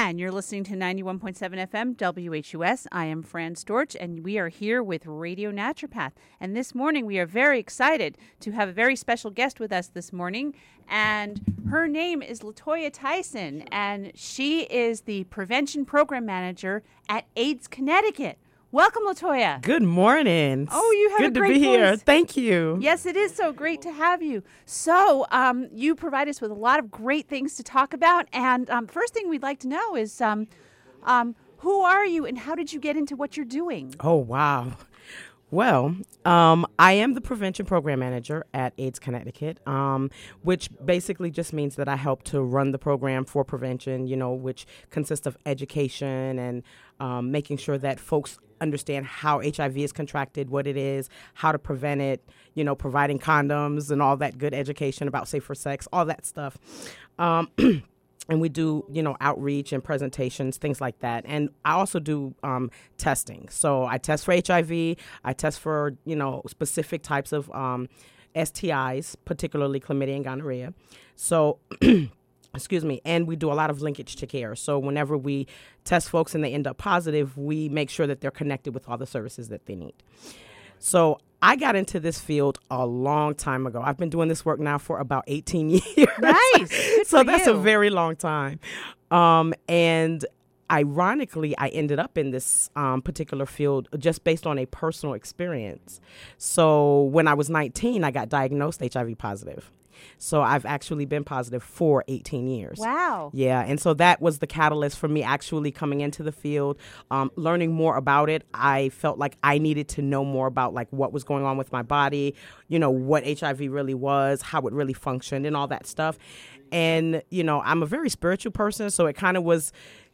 And you're listening to 91.7 FM WHUS. I am Fran Storch, and we are here with Radio Naturopath. And this morning, we are very excited to have a very special guest with us this morning. And her name is Latoya Tyson, and she is the Prevention Program Manager at AIDS Connecticut. Welcome, Latoya. Good morning. Oh, you have Good a great to be here. voice. Thank you. Yes, it is so great to have you. So you provide us with a lot of great things to talk about. And first thing we'd like to know is who are you and how did you get into what you're doing? Oh, wow. Well, I am the Prevention Program Manager at AIDS Connecticut, which basically just means that I help to run the program for prevention, which consists of education and making sure that folks understand how HIV is contracted, what it is, how to prevent it, providing condoms and all that good education about safer sex, all that stuff. And we do, outreach and presentations, things like that. And I also do testing. So I test for HIV. I test for, specific types of STIs, particularly chlamydia and gonorrhea. So, excuse me. And we do a lot of linkage to care. So whenever we test folks and they end up positive, we make sure that they're connected with all the services that they need. So I got into this field a long time ago. I've been doing this work now for about 18 years. Nice. Good So for that's you. a very long time. And ironically, I ended up in this particular field just based on a personal experience. So when I was 19, I got diagnosed HIV positive. So I've actually been positive for 18 years. Wow. Yeah, and so that was the catalyst for me actually coming into the field, learning more about it. I felt like I needed to know more about like what was going on with my body, what HIV really was, how it really functioned and all that stuff. And, I'm a very spiritual person, so it kind of was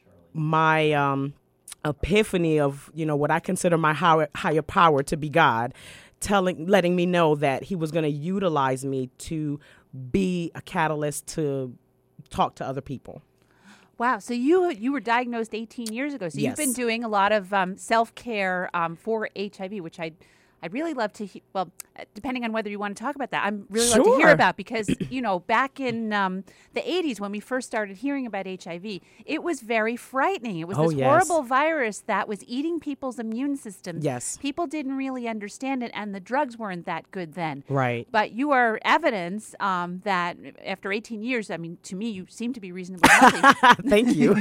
my epiphany of, what I consider my higher power to be God, letting me know that he was going to utilize me to be a catalyst to talk to other people. Wow. So you were diagnosed 18 years ago. So Yes. you've been doing a lot of self-care for HIV, which I'd really love to hear. Well, depending on whether you want to talk about that, I'm really love to hear Sure. about because, back in the 80s when we first started hearing about HIV, it was very frightening. It was Oh, this yes. horrible virus that was eating people's immune systems. Yes. People didn't really understand it, and the drugs weren't that good then. Right. But you are evidence that after 18 years, I mean, to me, you seem to be reasonably healthy. Thank you.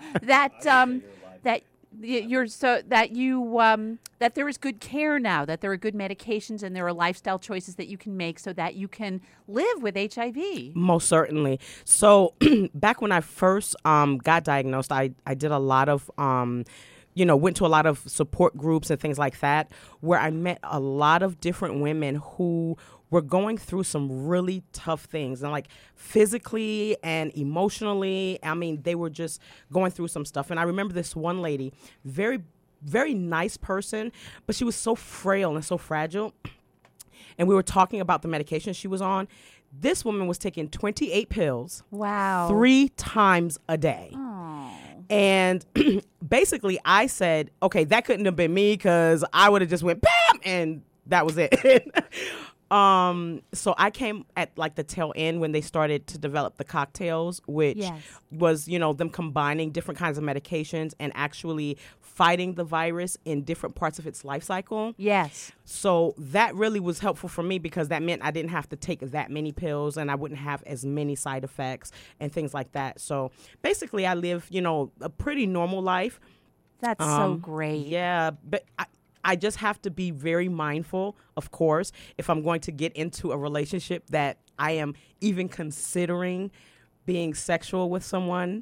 That there is good care now, that there are good medications and there are lifestyle choices that you can make so that you can live with HIV. Most certainly. So back when I first got diagnosed, I did a lot of, went to a lot of support groups and things like that, where I met a lot of different women who were going through some really tough things, and like physically and emotionally. I mean, they were just going through some stuff. And I remember this one lady, very, very nice person, but she was so frail and so fragile. And we were talking about the medication she was on. This woman was taking 28 pills. Wow. 3 times a day. Oh. And basically I said, okay, that couldn't have been me because I would have just went bam and that was it. So I came at like the tail end when they started to develop the cocktails, which Yes. was, them combining different kinds of medications and actually fighting the virus in different parts of its life cycle. Yes. So that really was helpful for me because that meant I didn't have to take that many pills and I wouldn't have as many side effects and things like that. So basically I live, a pretty normal life. That's so great. Yeah, but I just have to be very mindful, of course, if I'm going to get into a relationship that I am even considering being sexual with someone,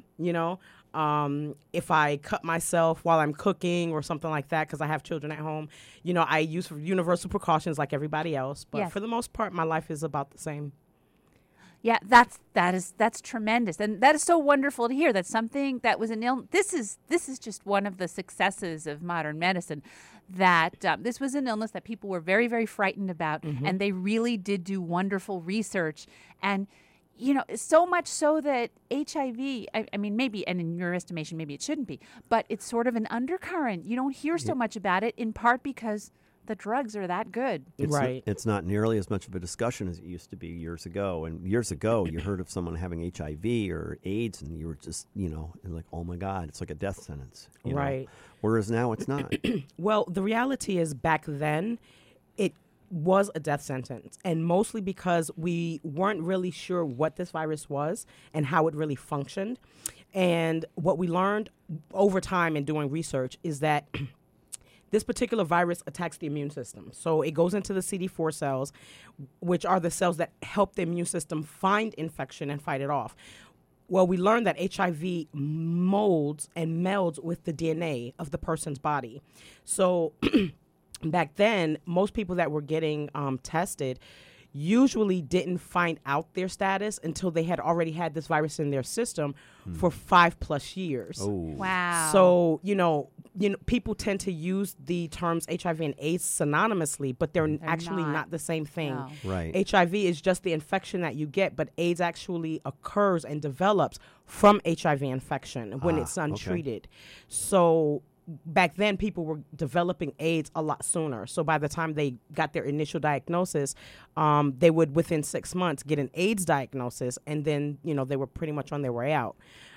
if I cut myself while I'm cooking or something like that because I have children at home, I use universal precautions like everybody else. But Yes. for the most part, my life is about the same. Yeah, that's tremendous, and that is so wonderful to hear. That something that was an illness. This is just one of the successes of modern medicine. That this was an illness that people were very, very frightened about, and they really did do wonderful research. And so much so that HIV. I mean, maybe, and in your estimation, maybe it shouldn't be, but it's sort of an undercurrent. You don't hear so much about it, in part because the drugs are that good. Right. It's not nearly as much of a discussion as it used to be years ago. And years ago, you heard of someone having HIV or AIDS, and you were just, like, oh my God, it's like a death sentence. Right. Whereas now it's not. Well, the reality is back then, it was a death sentence, and mostly because we weren't really sure what this virus was and how it really functioned. And what we learned over time in doing research is that this particular virus attacks the immune system. So it goes into the CD4 cells, which are the cells that help the immune system find infection and fight it off. Well, we learned that HIV molds and melds with the DNA of the person's body. So back then, most people that were getting tested usually didn't find out their status until they had already had this virus in their system for 5+ years. Oh. Wow. So, people tend to use the terms HIV and AIDS synonymously, but they're actually not the same thing. No. Right. HIV is just the infection that you get, but AIDS actually occurs and develops from HIV infection when it's untreated. So back then, people were developing AIDS a lot sooner. So by the time they got their initial diagnosis, they would, within 6 months, get an AIDS diagnosis, and then, they were pretty much on their way out.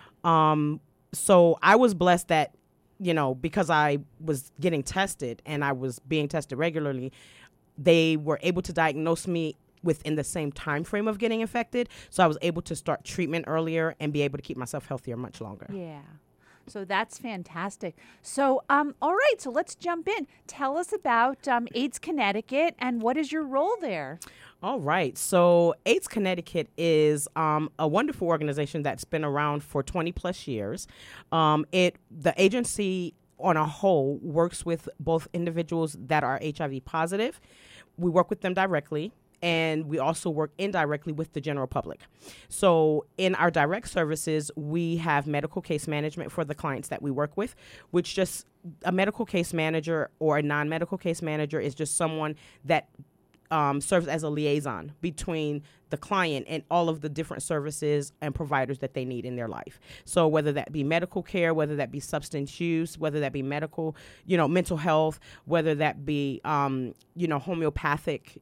So I was blessed that, because I was getting tested and I was being tested regularly, they were able to diagnose me within the same time frame of getting infected. So I was able to start treatment earlier and be able to keep myself healthier much longer. Yeah. So that's fantastic. So, all right, so let's jump in. Tell us about AIDS Connecticut and what is your role there? All right. So AIDS Connecticut is a wonderful organization that's been around for 20+ years. The agency on a whole works with both individuals that are HIV positive. We work with them directly, and we also work indirectly with the general public. So in our direct services, we have medical case management for the clients that we work with, which just a medical case manager or a non-medical case manager is just someone that serves as a liaison between the client and all of the different services and providers that they need in their life. So whether that be medical care, whether that be substance use, whether that be mental health, whether that be, homeopathic,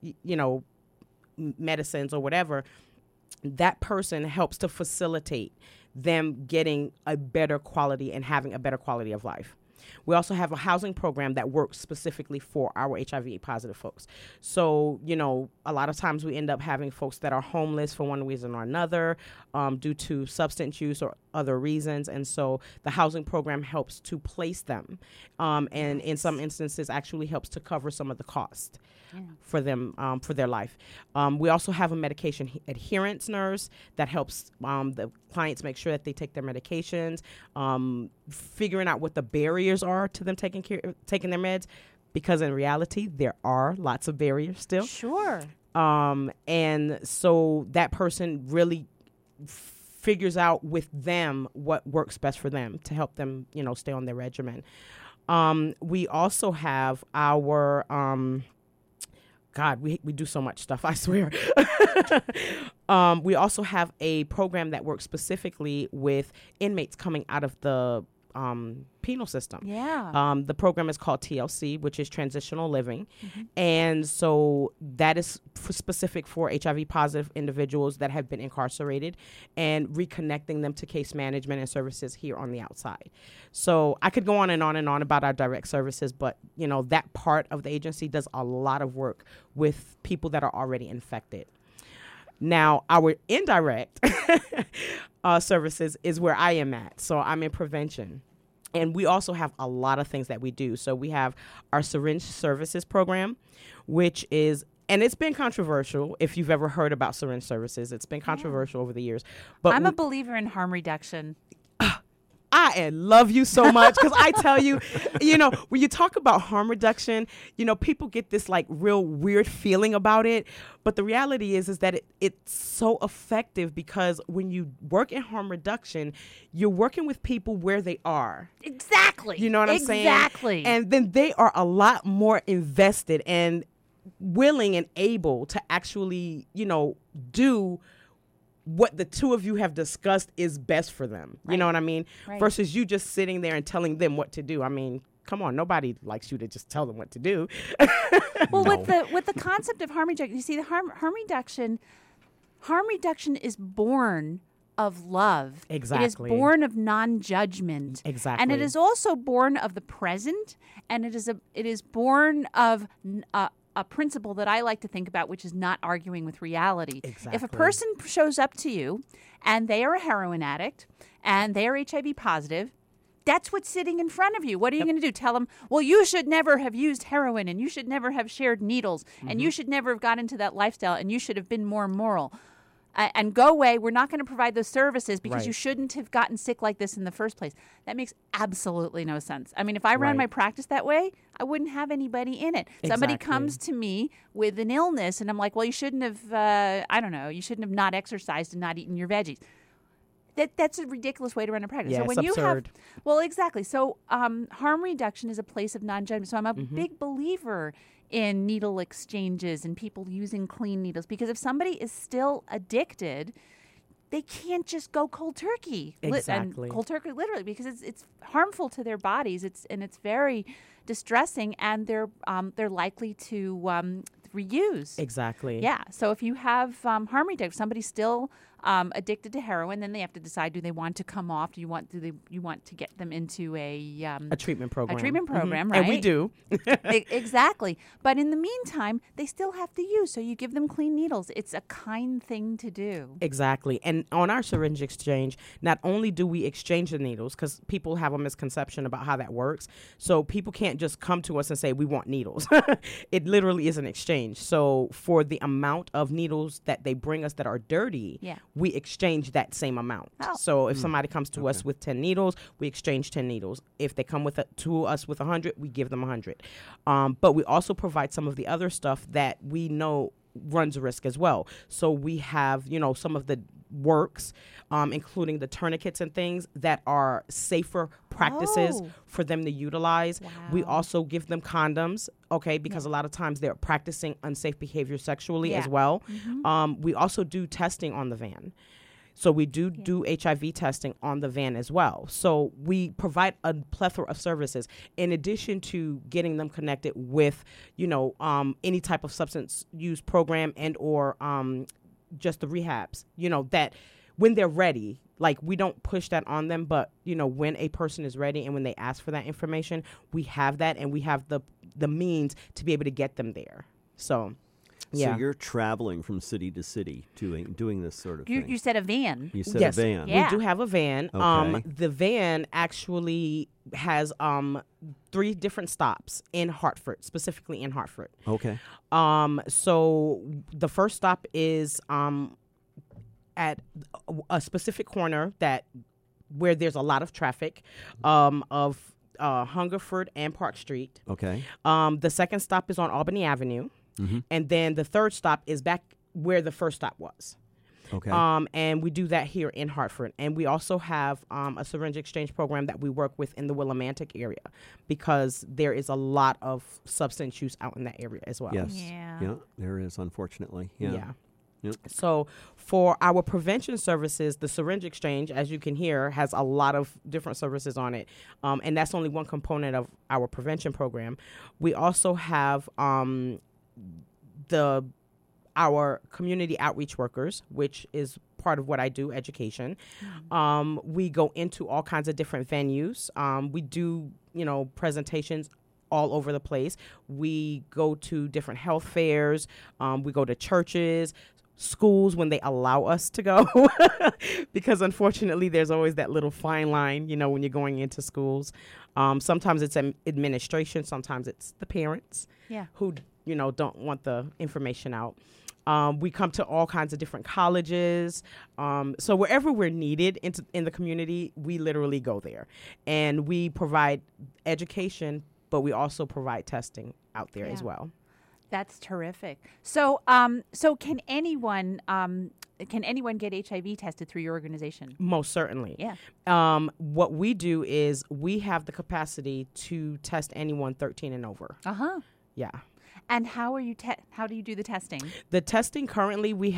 medicines or whatever, that person helps to facilitate them getting a better quality and having a better quality of life. We also have a housing program that works specifically for our HIV positive folks. So, a lot of times we end up having folks that are homeless for one reason or another due to substance use or other reasons. And so the housing program helps to place them and in some instances actually helps to cover some of the cost for them, for their life. We also have a medication adherence nurse that helps the clients make sure that they take their medications, figuring out what the barriers are to them taking their meds, because in reality, there are lots of barriers still. Sure. And so that person really figures out with them what works best for them to help them, stay on their regimen. We also have our... God, we do so much stuff, I swear. We also have a program that works specifically with inmates coming out of the penal system. Yeah. The program is called TLC, which is Transitional Living. And so that is specific for HIV positive individuals that have been incarcerated and reconnecting them to case management and services here on the outside. So I could go on and on about our direct services, but that part of the agency does a lot of work with people that are already infected. Now, our indirect services is where I am at. So I'm in prevention. And we also have a lot of things that we do. So we have our syringe services program, which is, and it's been controversial. If you've ever heard about syringe services, it's been controversial over the years. But I'm a believer in harm reduction. I love you so much because I tell you, when you talk about harm reduction, people get this like real weird feeling about it. But the reality is that it's so effective because when you work in harm reduction, you're working with people where they are. Exactly. You know what I'm saying? Exactly. And then they are a lot more invested and willing and able to actually, do what the two of you have discussed is best for them. Right. You know what I mean? Right. Versus you just sitting there and telling them what to do. I mean, come on, nobody likes you to just tell them what to do. Well, No. with the concept of harm reduction, you see, the harm reduction is born of love. Exactly. It is born of non-judgment. Exactly. And it is also born of the present, and it is born of a principle that I like to think about, which is not arguing with reality. If a Exactly. person shows up to you and they are a heroin addict and they are HIV positive, that's what's sitting in front of you. What are you going to do? Tell them, well, you should never have used heroin, and you should never have shared needles, and you should never have got into that lifestyle, and you should have been more moral. And go away. We're not going to provide those services because Right. you shouldn't have gotten sick like this in the first place. That makes absolutely no sense. I mean, if I ran Right. my practice that way, I wouldn't have anybody in it. Somebody Exactly. comes to me with an illness, and I'm like, well, you shouldn't have, I don't know, you shouldn't have not exercised and not eaten your veggies. That's a ridiculous way to run a practice. Yeah, So it's when you absurd. have, well, exactly. So harm reduction is a place of non-judgment. So I'm a Mm-hmm. big believer in needle exchanges and people using clean needles, because if somebody is still addicted, they can't just go cold turkey. Exactly. And cold turkey, literally, because it's harmful to their bodies. It's very distressing, and they're likely to reuse. Exactly. Yeah. So if you have harm reduction, somebody's still addicted to heroin, then they have to decide: do they want to come off? Do you want to get them into A treatment program. program, And we right? do. Exactly. But in the meantime, they still have to use. So you give them clean needles. It's a kind thing to do. Exactly. And on our syringe exchange, not only do we exchange the needles, because people have a misconception about how that works. So people can't just come to us and say, we want needles. It literally is an exchange. So for the amount of needles that they bring us that are dirty, Yeah. we exchange that same amount. Oh. So if somebody comes to us with 10 needles, we exchange 10 needles. If they come to us with 100, we give them 100. But we also provide some of the other stuff that we know runs a risk as well. So we have, some of the works, including the tourniquets and things that are safer practices Oh. for them to utilize. We Wow. also give them condoms, okay, because a lot of times they're practicing unsafe behavior sexually as Yeah. well. We also do testing on the van. So we do HIV testing on the van as well. So we provide a plethora of services in addition to getting them connected with, any type of substance use program and or just the rehabs, that when they're ready, like we don't push that on them, but when a person is ready and when they ask for that information, we have that and we have the means to be able to get them there. So, yeah. So you're traveling from city to city doing this sort of You thing. said a van. You said Yes, a van. Yeah. we do have a van. Okay. The van actually has 3 different stops in Hartford, specifically in Hartford. Okay. So the first stop is at a specific corner where there's a lot of traffic of Hungerford and Park Street. Okay. The second stop is on Albany Avenue, and then the third stop is back where the first stop was. Okay. And we do that here in Hartford. And we also have a syringe exchange program that we work with in the Willimantic area because there is a lot of substance use out in that area as well. Yes. Yeah. There is, unfortunately. Yeah. Yep. So for our prevention services, the syringe exchange, as you can hear, has a lot of different services on it. And that's only one component of our prevention program. We also have our community outreach workers, which is part of what I do, education. We go into all kinds of different venues. We do, presentations all over the place. We go to different health fairs. We go to churches, schools when they allow us to go, because unfortunately there's always that little fine line, when you're going into schools. Sometimes it's administration, sometimes it's the parents who, don't want the information out. We come to all kinds of different colleges. So wherever we're needed in the community, we literally go there. And we provide education, but we also provide testing out there as well. That's terrific. So, so can anyone get HIV tested through your organization? Most certainly. Yeah. What we do is we have the capacity to test anyone 13 and over. Uh-huh. Yeah. And how do you do the testing? The testing currently, we have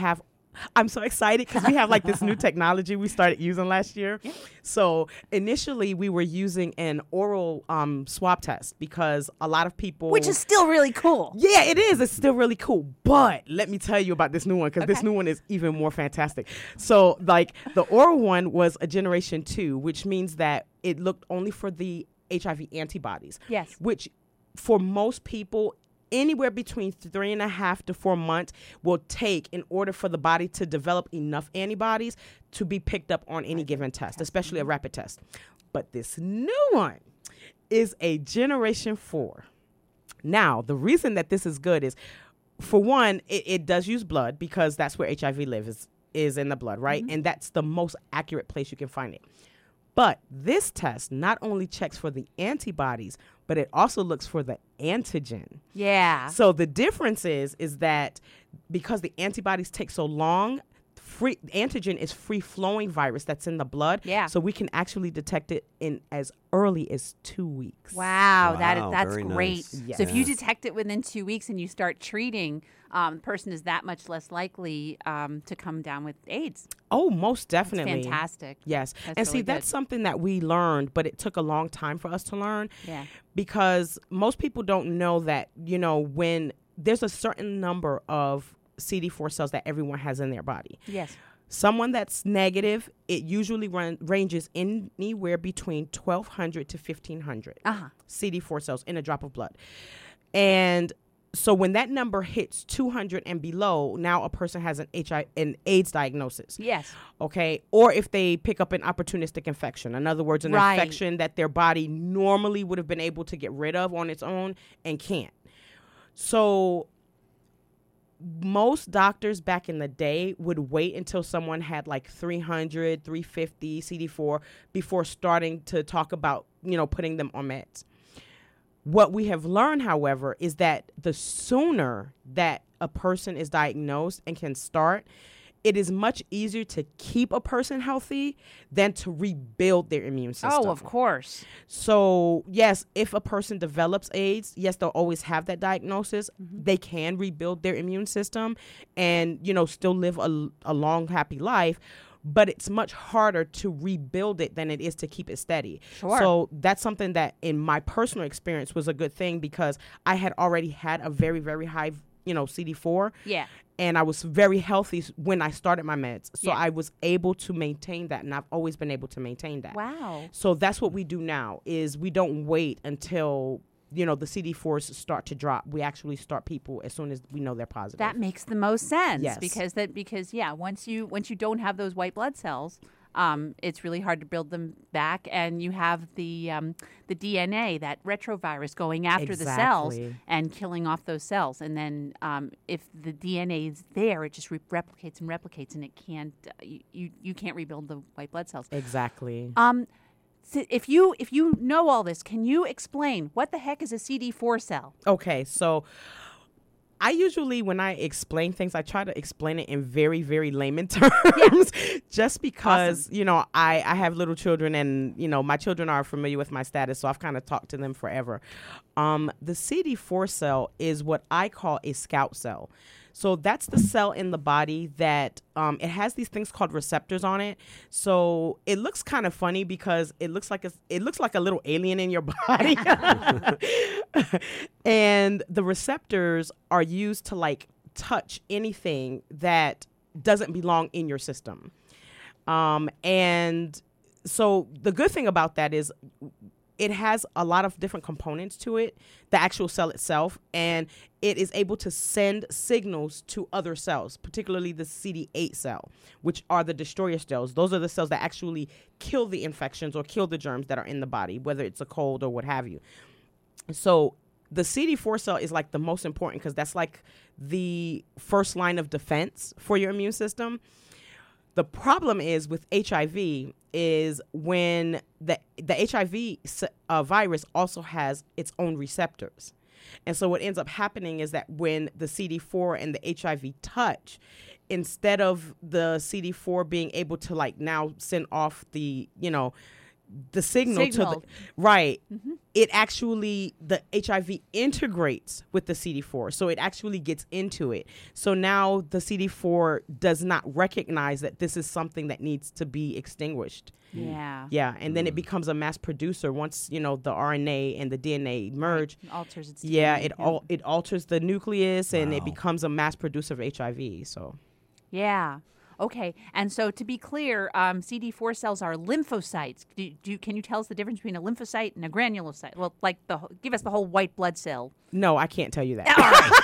I'm so excited because we have like this new technology we started using last year. Yeah. So initially we were using an oral swab test because a lot of people, Which is still really cool. yeah, it is. It's still really cool. But let me tell you about this new one because this Okay. new one is even more fantastic. So like the oral one was a generation 2, which means that it looked only for the HIV antibodies. Yes. Which for most people, anywhere between 3.5 to 4 months will take in order for the body to develop enough antibodies to be picked up on any given test, especially a rapid test. But this new one is a generation 4. Now, the reason that this is good is, for one, it does use blood because that's where HIV lives, is in the blood, right? And that's the most accurate place you can find it. But this test not only checks for the antibodies, but it also looks for the antigen. Yeah. So the difference is that because the antibodies take so long, antigen is free-flowing virus that's in the blood. Yeah. So we can actually detect it in as early as 2 weeks. Wow, Wow, that's very great. nice. Yes. So if you detect it within 2 weeks and you start treating, the person is that much less likely to come down with AIDS. Oh, most That's definitely. fantastic. Yes. That's And really see, that's good. something that we learned, but it took a long time for us to learn. Yeah. Because most people don't know that, when there's a certain number of CD4 cells that everyone has in their body. Yes. Someone that's negative, it usually ranges anywhere between 1,200 to 1,500 Uh-huh. CD4 cells in a drop of blood. And so when that number hits 200 and below, now a person has an AIDS diagnosis. Yes. Okay. Or if they pick up an opportunistic infection, in other words, an Right. infection that their body normally would have been able to get rid of on its own and can't. So most doctors back in the day would wait until someone had like 300, 350 CD4 before starting to talk about, putting them on meds. What we have learned, however, is that the sooner that a person is diagnosed and can start, it is much easier to keep a person healthy than to rebuild their immune system. Oh, of course. So, yes, if a person develops AIDS, yes, they'll always have that diagnosis. They can rebuild their immune system and, still live a long, happy life. But it's much harder to rebuild it than it is to keep it steady. Sure. So that's something that in my personal experience was a good thing because I had already had a very, very high, CD4. Yeah. And I was very healthy when I started my meds. So Yeah. I was able to maintain that, and I've always been able to maintain that. Wow. So that's what we do now is we don't wait until, the CD4s start to drop. We actually start people as soon as we know they're positive. That makes the most sense. Yes. Because once you don't have those white blood cells, it's really hard to build them back, and you have the DNA, that retrovirus, going after the cells Exactly. and killing off those cells. And then if the DNA is there, it just replicates and replicates, and it can't. You can't rebuild the white blood cells. Exactly. So if you know all this, can you explain what the heck is a CD4 cell? Okay, so I usually, when I explain things, I try to explain it in very, very layman terms, just because, I have little children and, my children are familiar with my status, so I've kind of talked to them forever. The CD4 cell is what I call a scout cell. So that's the cell in the body that it has these things called receptors on it. So it looks kind of funny because it looks like a little alien in your body. And the receptors are used to touch anything that doesn't belong in your system. And so the good thing about that is it has a lot of different components to it, the actual cell itself, and it is able to send signals to other cells, particularly the CD8 cell, which are the destroyer cells. Those are the cells that actually kill the infections or kill the germs that are in the body, whether it's a cold or what have you. So the CD4 cell is the most important because that's the first line of defense for your immune system. The problem is with HIV is when the HIV virus also has its own receptors. And so what ends up happening is that when the CD4 and the HIV touch, instead of the CD4 being able to now send off the, the signal. To the right. it actually, the HIV integrates with the CD4. So it actually gets into it. So now the CD4 does not recognize that this is something that needs to be extinguished. Yeah. Yeah, and then it becomes a mass producer once, the RNA and the DNA merge. It alters its Yeah, DNA. it alters the nucleus and it Wow. becomes a mass producer of HIV. So Yeah. Okay. And so to be clear, CD4 cells are lymphocytes. Can you tell us the difference between a lymphocyte and a granulocyte? Well, like give us the whole white blood cell. no, I can't tell you that.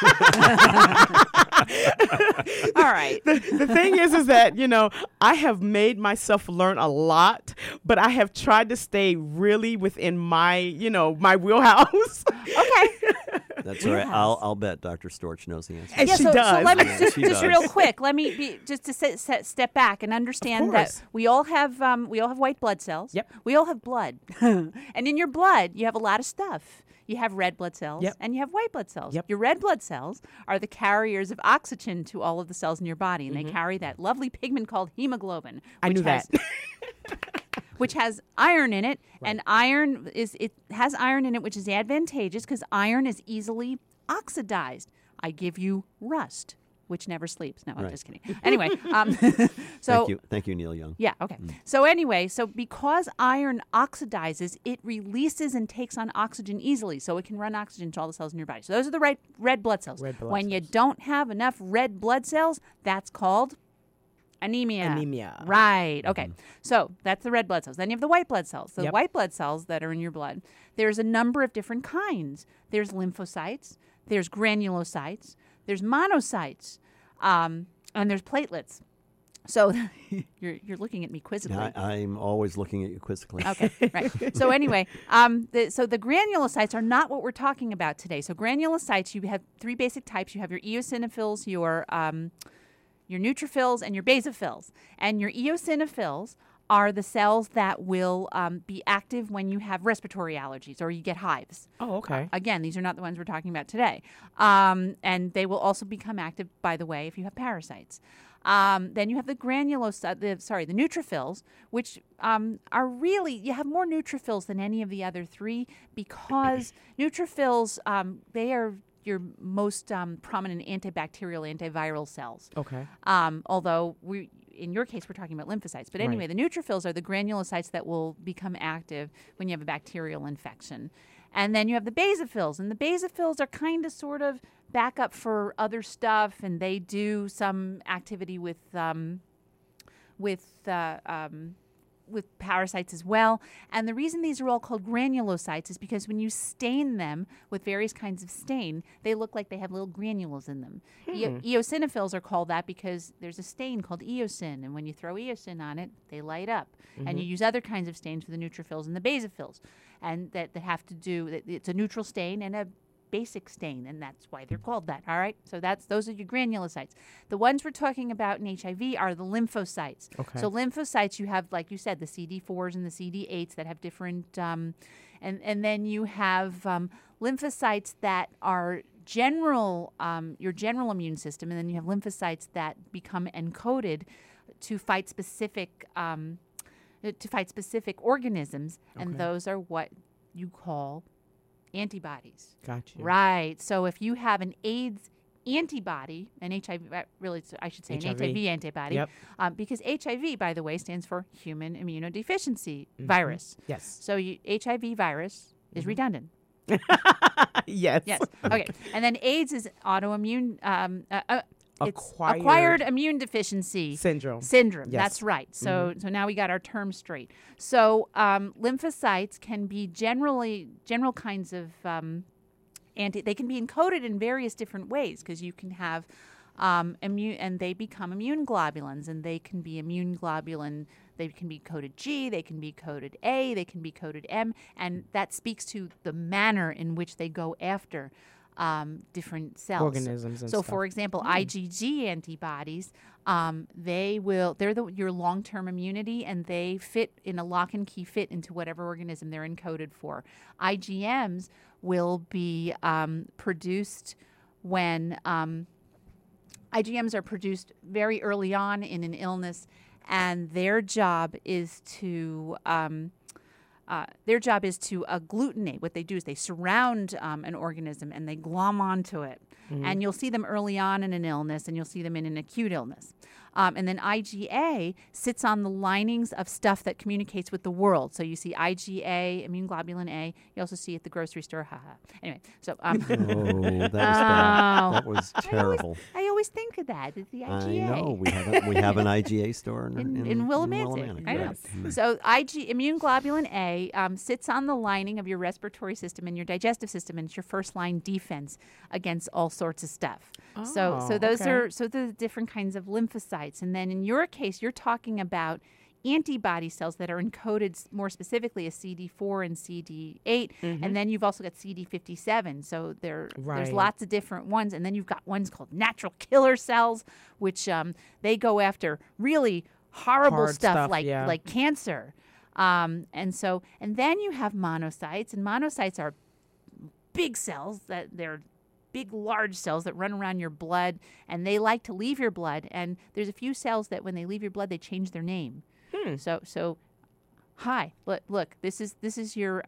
All right. The thing is that, I have made myself learn a lot, but I have tried to stay really within my, my wheelhouse. Okay. That's all right. Yes. I'll bet Dr. Storch knows the answer. And she so does. let me Yeah, just she just does. real quick. Let me just to step back and understand that course. we all have white blood cells. Yep. We all have blood, and in your blood you have a lot of stuff. You have red blood cells Yep. and you have white blood cells. Yep. Your red blood cells are the carriers of oxygen to all of the cells in your body, and they carry that lovely pigment called hemoglobin. I knew that. Which has iron in it, and it has iron in it, which is advantageous because iron is easily oxidized. I give you rust, which never sleeps. No, I'm Right. just kidding. Anyway, so Thank you, Neil Young. yeah, okay. So anyway, because iron oxidizes, it releases and takes on oxygen easily, so it can run oxygen to all the cells in your body. So those are the red blood cells. Red blood when you don't have enough red blood cells, that's called anemia. Anemia. Right. Okay. So that's the red blood cells. Then you have the white blood cells. The Yep. white blood cells that are in your blood. There's a number of different kinds. There's lymphocytes. There's granulocytes. There's monocytes. And there's platelets. So you're looking at me quizzically. I'm always looking at you quizzically. Okay, right. So anyway, the granulocytes are not what we're talking about today. So granulocytes, you have three basic types. You have your eosinophils, your neutrophils, and your basophils. And your eosinophils are the cells that will be active when you have respiratory allergies or you get hives. Oh, okay. Again, these are not the ones we're talking about today. And they will also become active, by the way, if you have parasites. Then you have the the neutrophils, which are really, you have more neutrophils than any of the other three because neutrophils, they are your most prominent antibacterial, antiviral cells. Okay. Although in your case, we're talking about lymphocytes. But anyway, Right. the neutrophils are the granulocytes that will become active when you have a bacterial infection. And then you have the basophils. And the basophils are kind of sort of backup for other stuff. And they do some activity with parasites as well. And the reason these are all called granulocytes is because when you stain them with various kinds of stain, they look like they have little granules in them. Eosinophils are called that because there's a stain called eosin, and when you throw eosin on it, they light up. And you use other kinds of stains for the neutrophils and the basophils, and that have to do, it's a neutral stain and a basic stain, and that's why they're called that. All right, so those are your granulocytes. The ones we're talking about in HIV are the lymphocytes. Okay. So lymphocytes, you have, like you said, the CD4s and the CD8s that have different, and then you have lymphocytes that are your general immune system, and then you have lymphocytes that become encoded to fight specific organisms, and Okay. those are what you call antibodies. Gotcha. Right. So if you have an AIDS antibody, an HIV, I should say an HIV. HIV antibody, Yep. because HIV, by the way, stands for human immunodeficiency virus. Yes. So HIV virus is redundant. Yes. Yes. Okay. And then AIDS is autoimmune. It's Acquired acquired immune deficiency Syndrome. Syndrome. Yes. That's right. So now we got our terms straight. So lymphocytes can be general kinds of they can be encoded in various different ways because you can have immune, and they become immune globulins, and they can be immune globulin. They can be coded G, they can be coded A, they can be coded M, and that speaks to the manner in which they go after different cells. Organisms and so, stuff. for example, IgG antibodies, they're your long-term immunity, and they fit in a lock and key fit into whatever organism they're encoded for. IgMs will be produced when IgMs are produced very early on in an illness, and their job is to their job is to agglutinate. What they do is they surround an organism and they glom onto it. And you'll see them early on in an illness, and you'll see them in an acute illness. And then IgA sits on the linings of stuff that communicates with the world. So you see IgA, immune globulin A. You also see it at the grocery store. Haha. Anyway, so Oh, that was bad. That was terrible. I always think of that. It's the IgA. I know. We have an IgA store in Willimantic. I know. right. So immune globulin A sits on the lining of your respiratory system and your digestive system, and it's your first line defense against all sorts of stuff. So those okay. are the different kinds of lymphocytes. And then in your case, you're talking about antibody cells that are encoded more specifically as CD4 and CD8, and then you've also got CD57. So there's Right. lots of different ones, and then you've got ones called natural killer cells, which they go after really horrible Hard stuff, like yeah. like cancer. And then you have monocytes, and monocytes are big cells that they're big, large cells that run around your blood, and they like to leave your blood. And there's a few cells that when they leave your blood, they change their name. So, hi, look, this is your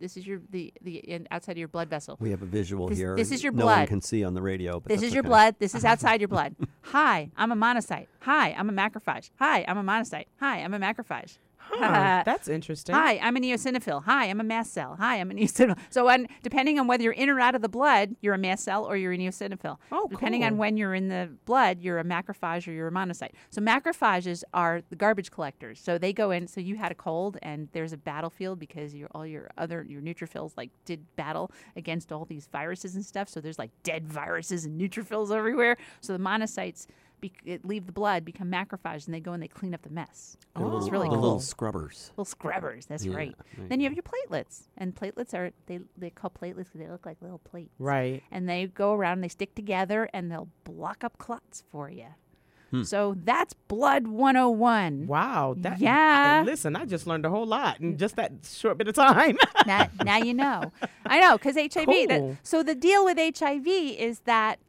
outside of your blood vessel. We have a visual here. This is your No blood. one can see on the radio. But This that's is your okay. blood. This is outside your blood. Hi, I'm a monocyte. Hi, I'm a macrophage. Hi, I'm a monocyte. Hi, I'm a macrophage. Huh, that's interesting. Hi, I'm an eosinophil. Hi, I'm a mast cell. Hi, I'm an eosinophil. So depending on whether you're in or out of the blood, you're a mast cell or you're an eosinophil. Oh, Depending cool. on when you're in the blood, you're a macrophage or you're a monocyte. So macrophages are the garbage collectors. So they go in. So you had a cold and there's a battlefield because your neutrophils like did battle against all these viruses and stuff. So there's like dead viruses and neutrophils everywhere. So the monocytes leave the blood, become macrophages, and they go and they clean up the mess. It's really The cool. little scrubbers. Little scrubbers. That's Yeah, right. right. Then you have your platelets, and platelets are they call platelets because they look like little plates. Right. And they go around, and they stick together, and they'll block up clots for you. Hmm. So that's blood 101. Wow. Yeah. Listen, I just learned a whole lot in just that short bit of time. Now you know. I know, because HIV. Cool. So the deal with HIV is that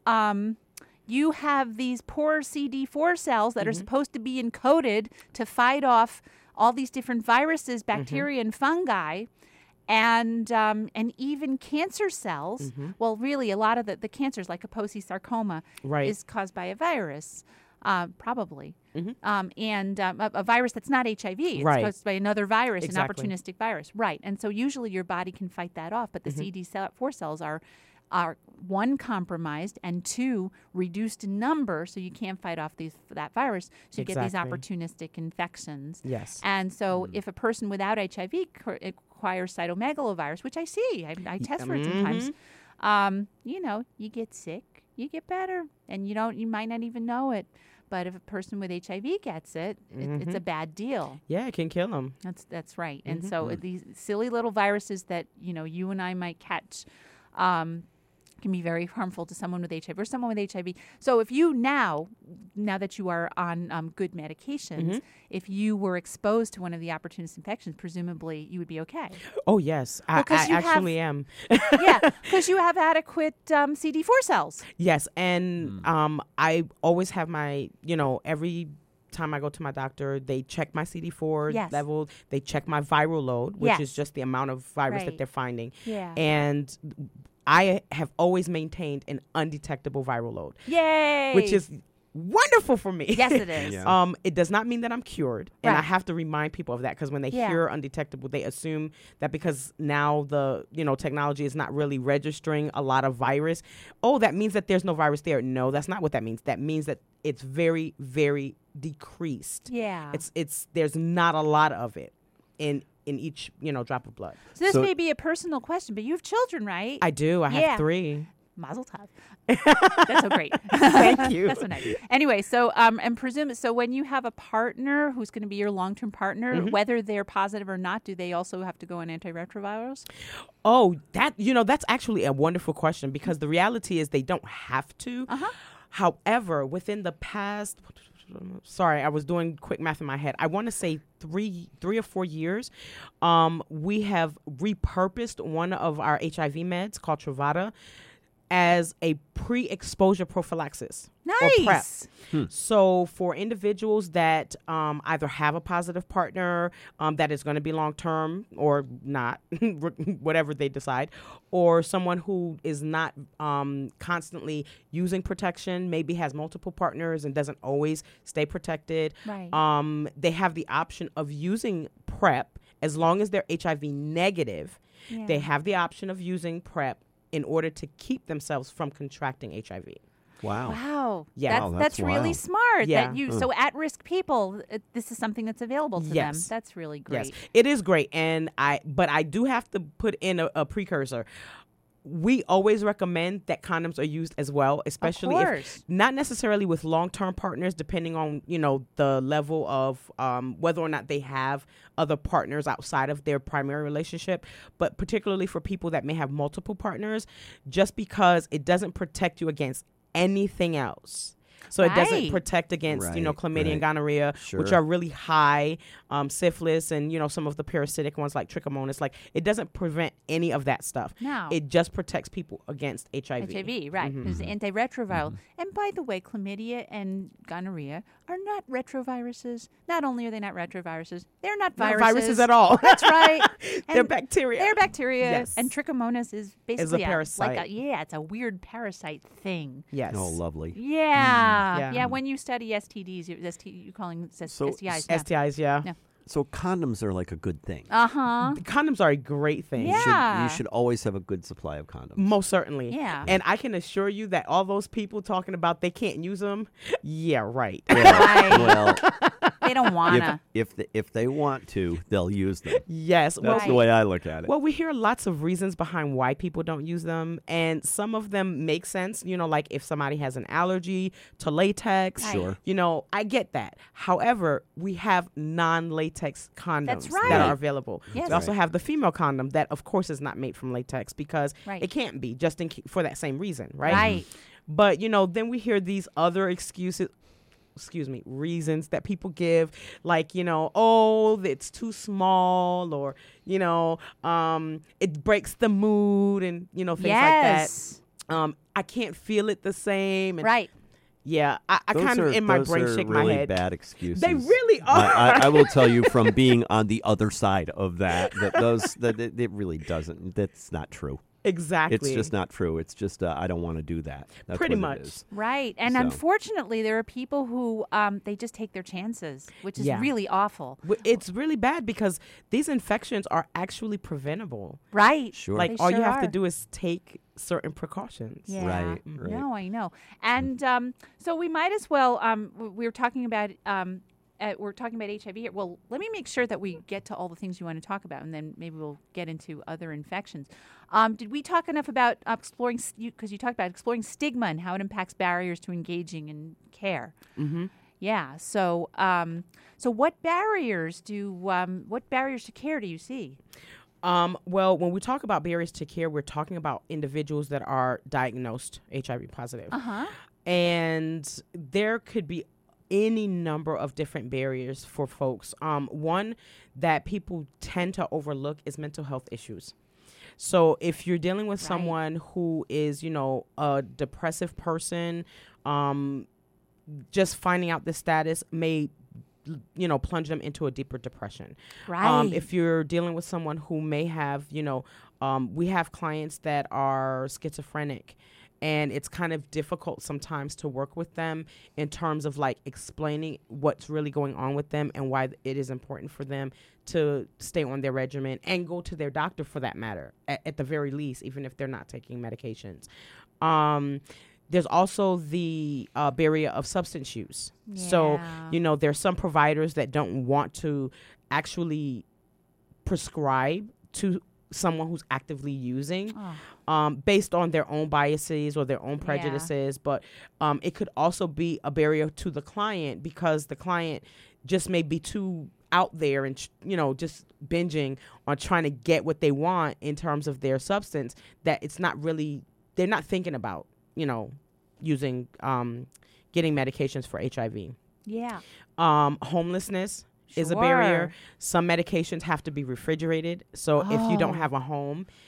you have these poor CD4 cells that are supposed to be encoded to fight off all these different viruses, bacteria, and fungi. And even cancer cells, well, really, a lot of the cancers, like Kaposi sarcoma, Right. is caused by a virus, probably. And a virus that's not HIV. It's Right. caused by another virus, Exactly. an opportunistic virus. Right. And so usually your body can fight that off, but the CD4 cells are one, compromised, and two, reduced in number, so you can't fight off that virus. So you get these Exactly. opportunistic infections. Yes. And so if a person without HIV acquires cytomegalovirus, which I see, I test for it sometimes, you get sick, you get better, and you might not even know it. But if a person with HIV gets it, it's a bad deal. Yeah, it can kill them. That's right. And so these silly little viruses that you and I might catch can be very harmful to someone with HIV or someone with HIV. So if you now that you are on good medications, if you were exposed to one of the opportunist infections, presumably you would be okay. Oh, yes. I 'cause you actually am. Yeah, because you have adequate CD4 cells. Yes. And I always have my, every time I go to my doctor, they check my CD4 Yes. level. They check my viral load, which Yes. is just the amount of virus Right. that they're finding. Yeah. And I have always maintained an undetectable viral load, Yay! which is wonderful for me. Yes, it is. Yeah. It does not mean that I'm cured. And I Right. have to remind people of that because when they Yeah. hear undetectable, they assume that because now the, technology is not really registering a lot of virus. Oh, that means that there's no virus there. No, that's not what that means. That means that it's very, very decreased. Yeah. There's not a lot of it in each, drop of blood. So this So- may be a personal question, but you have children, right? I do. I have Yeah. 3. Mazel tov. That's so great. Thank you. That's so nice. Anyway, so and presume so when you have a partner who's going to be your long-term partner, whether they're positive or not, do they also have to go on antiretrovirals? Oh, that's actually a wonderful question because the reality is they don't have to. However, within the past, sorry, I was doing quick math in my head. I want to say 3 or 4 years, we have repurposed one of our HIV meds called Truvada as a pre-exposure prophylaxis. Or PrEP. Nice. So for individuals that either have a positive partner that is going to be long-term or not, whatever they decide, or someone who is not constantly using protection, maybe has multiple partners and doesn't always stay protected, Right. they have the option of using PrEP as long as they're HIV negative. Yeah. They have the option of using PrEP in order to keep themselves from contracting HIV. Wow. Wow. Yeah. Wow, That's that's really wild. smart. Yeah. That you so at-risk people, this is something that's available to them. Yes. That's really great. Yes, it is great, but I do have to put in a precursor. We always recommend that condoms are used as well, especially if not necessarily with long-term partners, depending on the level of whether or not they have other partners outside of their primary relationship, but particularly for people that may have multiple partners, just because it doesn't protect you against anything else. So it doesn't Right. protect against, Right, chlamydia and right. gonorrhea, which Sure. are really high, syphilis and, some of the parasitic ones like trichomonas. Like, it doesn't prevent any of that stuff. No. It just protects people against HIV. HIV, right. It's antiretroviral. And by the way, chlamydia and gonorrhea are not retroviruses. Not only are they not retroviruses, they're not Not viruses. viruses at all. That's right. They're And bacteria. They're bacteria. Yes. And trichomonas is basically parasite. it's a weird parasite thing. Yes. Oh, lovely. Yeah. Yeah. Yeah, when you study STDs, you're calling So- STIs. Yeah. STIs, yeah. Yeah. So condoms are like a good thing. Uh-huh. Condoms are a great thing. Yeah. You should always have a good supply of condoms. Most certainly. Yeah. And I can assure you that all those people talking about they can't use them, yeah, right. Right. Well, They don't wanna. if they want to, they'll use them. Yes. That's Right. the way I look at it. Well, we hear lots of reasons behind why people don't use them, and some of them make sense. Like if somebody has an allergy to latex. Right. Sure. I get that. However, we have non-latex condoms That's that right. are available. Yes. We also Right. have the female condom that, of course, is not made from latex because Right. it can't be, just for that same reason, right? Right. But, then we hear these other reasons that people give, like, oh, it's too small, or, it breaks the mood, and, things Yes. like that. I can't feel it the same. And Right. Yeah, I Those kind of are- in my those brain are shake really my head. bad excuses. They really are. I will tell you from being on the other side of that it really doesn't. That's not true. Exactly. It's just not true. It's just I don't want to do that. That's Pretty what much. It is. Right. And So- unfortunately, there are people who they just take their chances, which is Yeah. really awful. It's really bad because these infections are actually preventable. Right. Sure. Like, They all you sure have to are. do is take certain precautions. Yeah. Right, right. No, I know. And so we might as well. We were talking about. We're talking about HIV here. Well, let me make sure that we get to all the things you want to talk about, and then maybe we'll get into other infections. Did we talk enough about exploring? Because you talked about exploring stigma and how it impacts barriers to engaging in care. Mm-hmm. Yeah. So, what barriers to care do you see? Well, when we talk about barriers to care, we're talking about individuals that are diagnosed HIV positive. Uh-huh. And there could be any number of different barriers for folks. One that people tend to overlook is mental health issues. So if you're dealing with Right. someone who is, a depressive person, just finding out the status may plunge them into a deeper depression. Right. If you're dealing with someone who may have, we have clients that are schizophrenic, and it's kind of difficult sometimes to work with them in terms of like explaining what's really going on with them and why it is important for them to stay on their regimen and go to their doctor for that matter, at the very least, even if they're not taking medications. There's also the barrier of substance use. So, Yeah. there's some providers that don't want to actually prescribe to someone who's actively using based on their own biases or their own prejudices. But it could also be a barrier to the client because the client just may be too out there and, just binging on trying to get what they want in terms of their substance that it's not really, they're not thinking about, using, getting medications for HIV. Yeah. Homelessness is a barrier. Some medications have to be refrigerated. So if you don't have a home,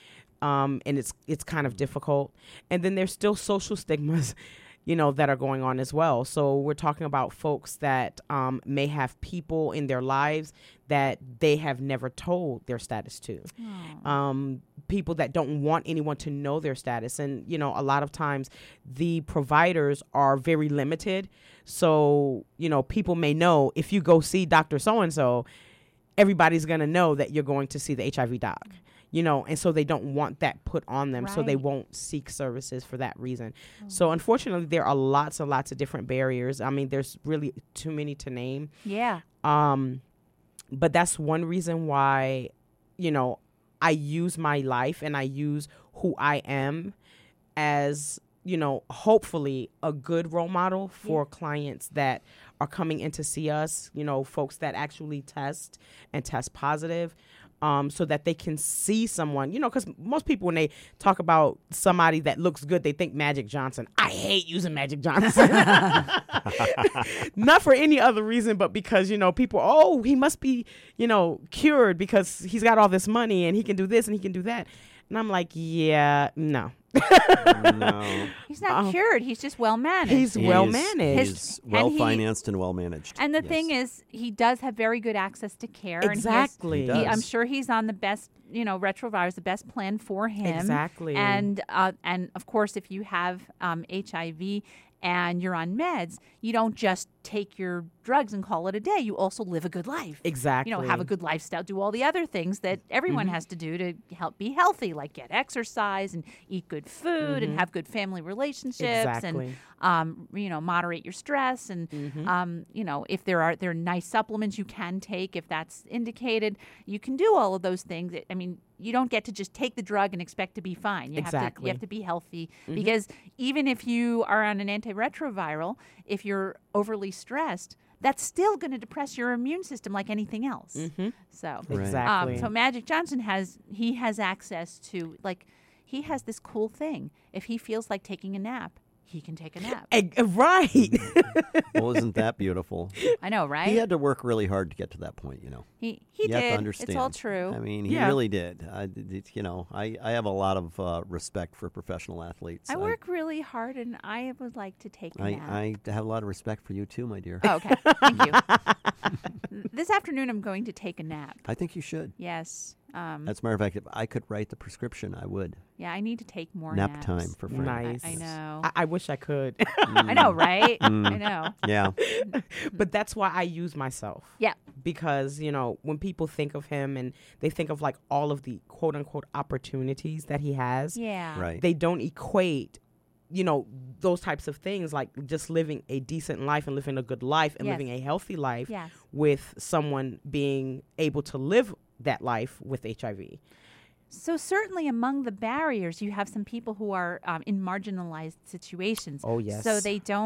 and it's kind of difficult. And then there's still social stigmas, that are going on as well. So we're talking about folks that may have people in their lives that they have never told their status to. People that don't want anyone to know their status. And, a lot of times the providers are very limited. So, people may know if you go see Dr. So-and-so, everybody's going to know that you're going to see the HIV doc. And so they don't want that put on them. So they won't seek services for that reason. So unfortunately, there are lots and lots of different barriers. I mean, there's really too many to name. Yeah. But that's one reason why, I use my life and I use who I am as, hopefully a good role model for clients that are coming in to see us, folks that actually test and test positive. So that they can see someone, because most people, when they talk about somebody that looks good, they think Magic Johnson. I hate using Magic Johnson. Not for any other reason, but because, people, he must be, cured because he's got all this money and he can do this and he can do that. And I'm like, yeah, no. No. He's not cured. He's just well managed. He's well managed. He's well financed and well managed. And the thing is, he does have very good access to care. Exactly. And I'm sure he's on the best, retrovirus, the best plan for him. Exactly. And of course, if you have HIV and you're on meds, you don't just take your drugs and call it a day. You also live a good life. Exactly. Have a good lifestyle, do all the other things that everyone has to do to help be healthy, like get exercise and eat good food and have good family relationships and moderate your stress and if there are nice supplements you can take if that's indicated. You can do all of those things. I mean, you don't get to just take the drug and expect to be fine. You have to be healthy because even if you are on an antiretroviral, if you're overly stressed, that's still going to depress your immune system like anything else. So exactly. So Magic Johnson has access to, he has this cool thing. If he feels like taking a nap, he can take a nap. Right. Well, isn't that beautiful? I know, right? He had to work really hard to get to that point, He you did. have to understand. It's all true. I mean, he really did. I have a lot of respect for professional athletes. I work really hard, and I would like to take a nap. I have a lot of respect for you, too, my dear. Oh, okay. Thank you. This afternoon, I'm going to take a nap. I think you should. Yes. As a matter of fact, if I could write the prescription, I would. Yeah, I need to take more nap naps. time for friends. Nice. I know. I wish I could. I know, right? I know. Yeah. But that's why I use myself. Yeah. Because, when people think of him and they think of all of the quote unquote opportunities that he has, Right. they don't equate, those types of things like just living a decent life and living a good life and living a healthy life with someone being able to live that life with HIV. So certainly among the barriers, you have some people who are in marginalized situations. Oh, yes. So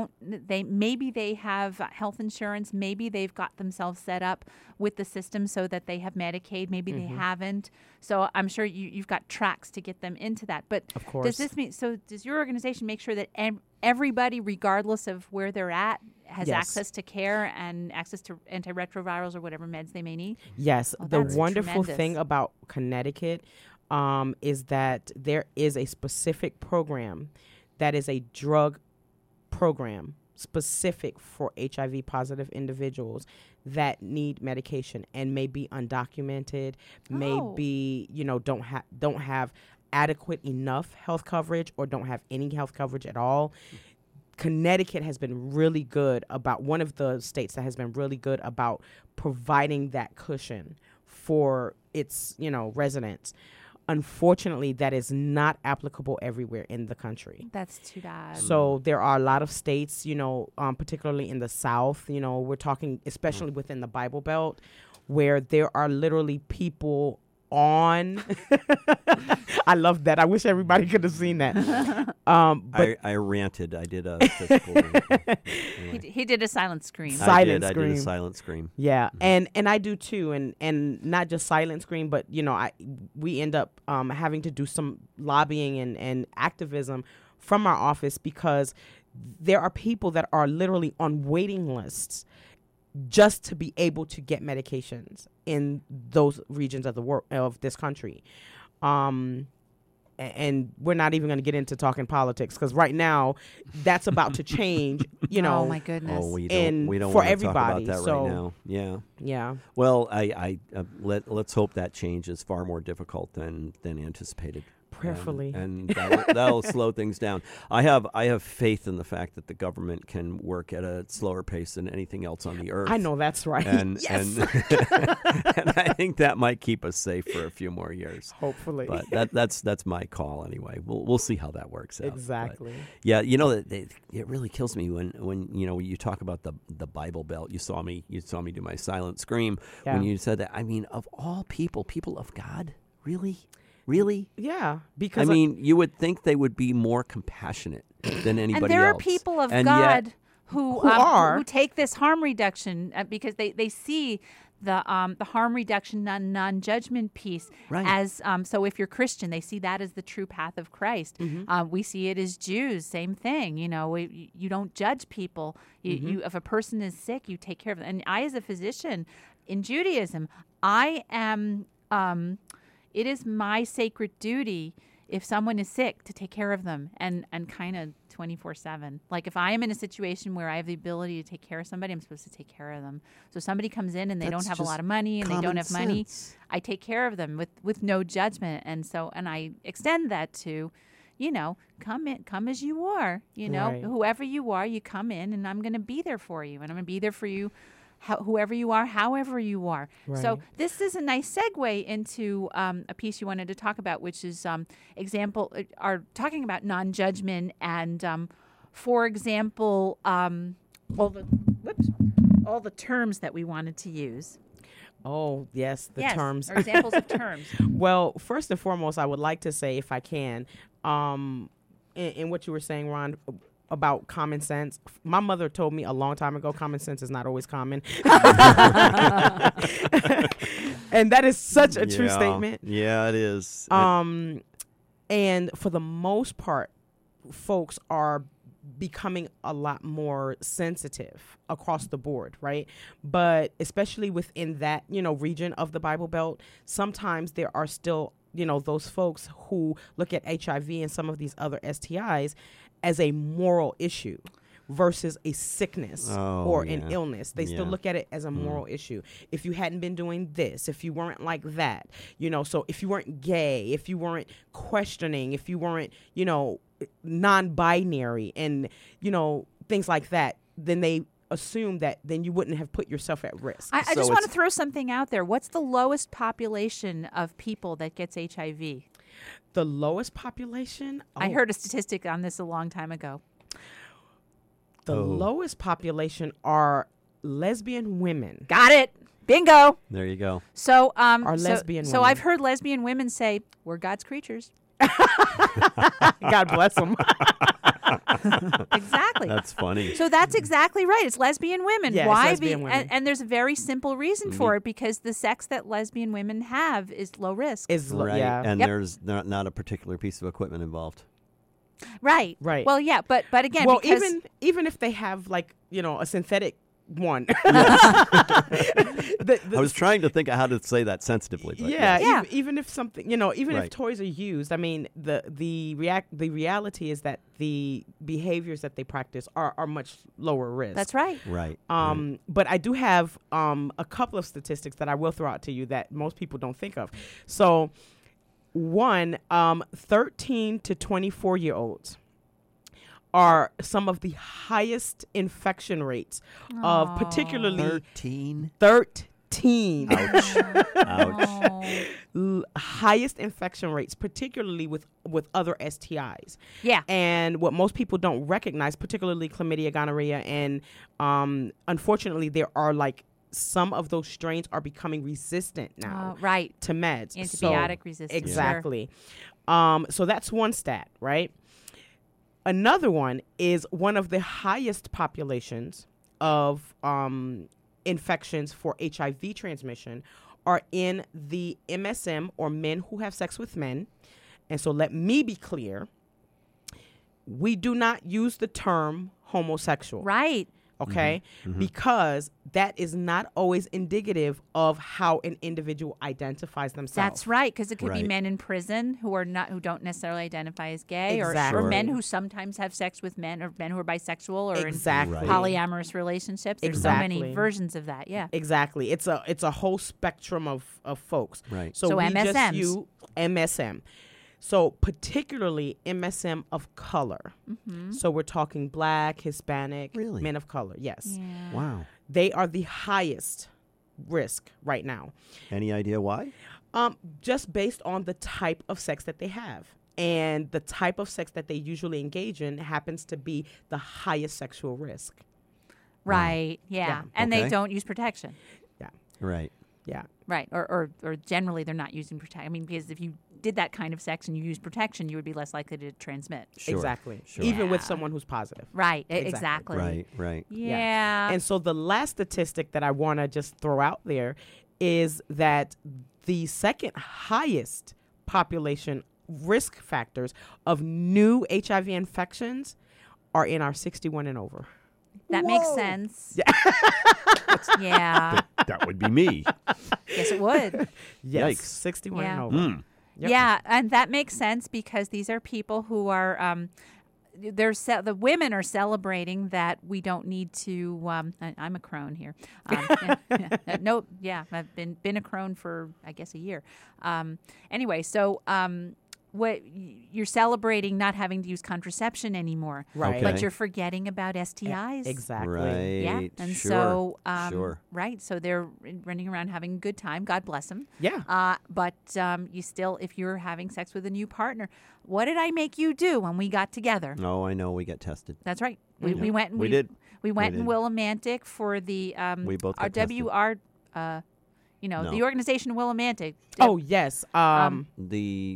maybe they have health insurance. Maybe they've got themselves set up with the system so that they have Medicaid. Maybe they haven't. So I'm sure you've got tracks to get them into that. But of course. Does this mean, does your organization make sure that everybody, regardless of where they're at, has access to care and access to antiretrovirals or whatever meds they may need? Yes. Oh, the wonderful tremendous. thing about Connecticut is that there is a specific program that is a drug program specific for HIV positive individuals that need medication and may be undocumented, may be, don't have adequate enough health coverage or don't have any health coverage at all. Connecticut has been really good about, one of the states that has been really good about providing that cushion for its, residents. Unfortunately, that is not applicable everywhere in the country. That's too bad. So there are a lot of states, particularly in the South, we're talking especially within the Bible Belt, where there are literally people on. I love that. I wish everybody could have seen that. But I ranted. I did a physical. Anyway. He did a silent scream. I did a silent scream. Yeah, and I do too, and not just silent scream, but we end up having to do some lobbying and activism from our office because there are people that are literally on waiting lists just to be able to get medications in those regions of the world, of this country. and we're not even going to get into talking politics because right now that's about to change, you know. Oh my goodness. Oh, we and don't for want to everybody, talk about that so- right now. Yeah. Yeah. Well, let's hope that change is far more difficult than anticipated. Prayerfully. and that'll slow things down. I have faith in the fact that the government can work at a slower pace than anything else on the earth. I know that's right. And, yes. and I think that might keep us safe for a few more years. Hopefully. But that's my call anyway. We'll see how that works out. Exactly. But yeah, you know, it really kills me when you know you talk about the Bible Belt. You saw me do my silent scream when you said that. I mean, of all people of God, really. Yeah, because I mean, you would think they would be more compassionate than anybody else. And there are people of And God yet, who take this harm reduction because they see the harm reduction non-judgment piece Right. as so if you're Christian, they see that as the true path of Christ. We see it as Jews, same thing. You know, you don't judge people. You if a person is sick, you take care of them. And I, as a physician in Judaism, I am. It is my sacred duty if someone is sick to take care of them and kind of 24/7. Like if I am in a situation where I have the ability to take care of somebody, I'm supposed to take care of them. So somebody comes in and they That's don't have a just lot of money and they don't common have money, sense. I take care of them with no judgment. And I extend that to, you know, come as you are, you know, Right. whoever you are, you come in and I'm going to be there for you and I'm going to be there for you. Whoever you are, however you are. So Right. this is a nice segue into a piece you wanted to talk about, which is are talking about non-judgment and, for example, all the terms that we wanted to use. Oh, yes, the Yes, terms. or examples of terms. Well, first and foremost, I would like to say, if I can, in what you were saying, Ron, about common sense. My mother told me a long time ago, common sense is not always common. And that is such a true statement. Yeah, it is. And for the most part, folks are becoming a lot more sensitive across the board, right? But especially within that, you know, region of the Bible Belt, sometimes there are still, you know, those folks who look at HIV and some of these other STIs as a moral issue versus a sickness or an illness. They still look at it as a moral issue. If you hadn't been doing this, if you weren't like that, you know, so if you weren't gay, if you weren't questioning, if you weren't, you know, non-binary and, you know, things like that, then they assume that then you wouldn't have put yourself at risk. I So just want to it's- throw something out there. What's the lowest population of people that gets HIV? The lowest population? I heard a statistic on this a long time ago. The lowest population are lesbian women. Got it. Bingo. There you go. So, lesbian So women. I've heard lesbian women say, "We're God's creatures." God bless them. Exactly. That's funny. So that's exactly right. It's lesbian women. Yeah, it's Why? lesbian women. And there's a very simple reason for it because the sex that lesbian women have is low risk. Right. Yeah. And Yep. there's not a particular piece of equipment involved. Right. Right. Well, yeah, but again, Well, because even if they have, like, you know, a synthetic one. I was trying to think of how to say that sensitively. But Yeah, Yeah. Even if something, you know, even if Right. toys are used, I mean, the reality is that the behaviors that they practice are much lower risk. that's right. Right. But I do have a couple of statistics that I will throw out to you that most people don't think of. So, 13 to 24-year-olds are some of the highest infection rates of particularly 13. 13. Ouch. Ouch. Highest infection rates, particularly with other STIs. Yeah. And what most people don't recognize, particularly chlamydia, gonorrhea, and unfortunately, there are like some of those strains are becoming resistant now Right. to meds. Antibiotic resistant, sure. Exactly. So that's one stat, right? Another one is one of the highest populations of infections for HIV transmission are in the MSM, or men who have sex with men. And so let me be clear. We do not use the term homosexual. Right. Okay, because that is not always indicative of how an individual identifies themselves. That's right, because it could be Right. men in prison who don't necessarily identify as gay, Exactly. or Sure. men who sometimes have sex with men, or men who are bisexual, or Exactly. in Right. polyamorous relationships. There's so Exactly. many versions of that. Yeah. Exactly. It's a whole spectrum of folks. Right. So, So we MSMs. just use MSM. So particularly MSM of color. So we're talking Black, Hispanic, Really? men of color. Yes. Yeah. Wow. They are the highest risk right now. Any idea why? Just based on the type of sex that they have. And the type of sex that they usually engage in happens to be the highest sexual risk. Right. Yeah. Yeah. And Okay. they don't use protection. Yeah. Right. Yeah. Right. Or generally they're not using protection. I mean, because if you did that kind of sex and you use protection, you would be less likely to transmit. Sure. Exactly. Sure. Even with Yeah. someone who's positive. Right. Exactly. Exactly. Right. Right. Yeah. And so the last statistic that I want to just throw out there is that the second highest population risk factors of new HIV infections are in our 61 and over. That makes sense. Yeah. That would be me. Yes, it would. Yes, Yikes. 61 and Yeah. over. Yep. Yeah, and that makes sense because these are people who are the women are celebrating that we don't need to. I'm a crone here. I've been a crone for I guess a year. Anyway, so what you're celebrating not having to use contraception anymore, Right. But Okay. you're forgetting about STIs. Exactly. Right. Yeah, and Sure. so Sure. right, so they're running around having a good time. God bless them. Yeah. But you still, if you're having sex with a new partner, what did I make you do when we got together? Oh, I know. We get tested. That's right. We went and We did. We went We in did. Willimantic for the We both our got tested. WR No. the organization in Willimantic. Oh, yes. What was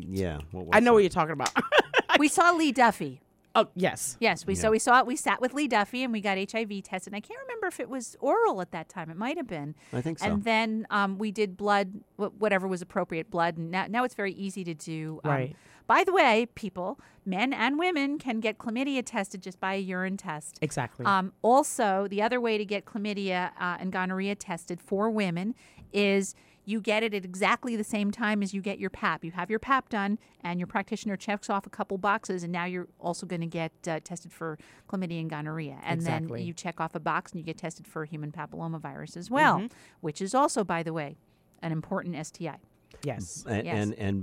I know it? what you're talking about. We saw Lee Duffy. Oh, yes. Yes, we saw it. We sat with Lee Duffy and we got HIV tested. And I can't remember if it was oral at that time. It might have been. I think so. And then we did blood, whatever was appropriate blood. And now it's very easy to do. Right. By the way, people, men and women can get chlamydia tested just by a urine test. Exactly. Also, the other way to get chlamydia and gonorrhea tested for women is you get it at exactly the same time as you get your PAP. You have your PAP done, and your practitioner checks off a couple boxes, and now you're also going to get tested for chlamydia and gonorrhea. And Exactly. then you check off a box, and you get tested for human papillomavirus as well, which is also, by the way, an important STI. yes. and, Yes. and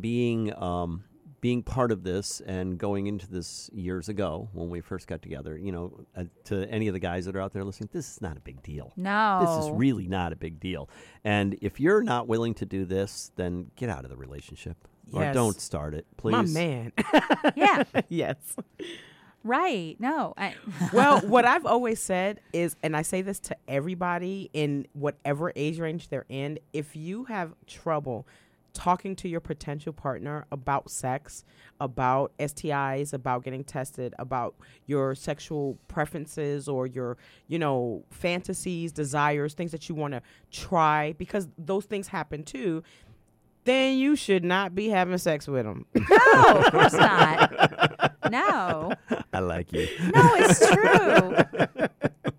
being part of this and going into this years ago when we first got together, to any of the guys that are out there listening, this is not a big deal. No. This is really not a big deal. And if you're not willing to do this, then get out of the relationship or Yes. don't start it, please. My man. Yeah, Yes. right. No. Well, what I've always said is, and I say this to everybody in whatever age range they're in, if you have trouble talking to your potential partner about sex, about STIs, about getting tested, about your sexual preferences or your, fantasies, desires, things that you want to try, because those things happen too, then you should not be having sex with them. No, of course not. No. I like you. No, it's true.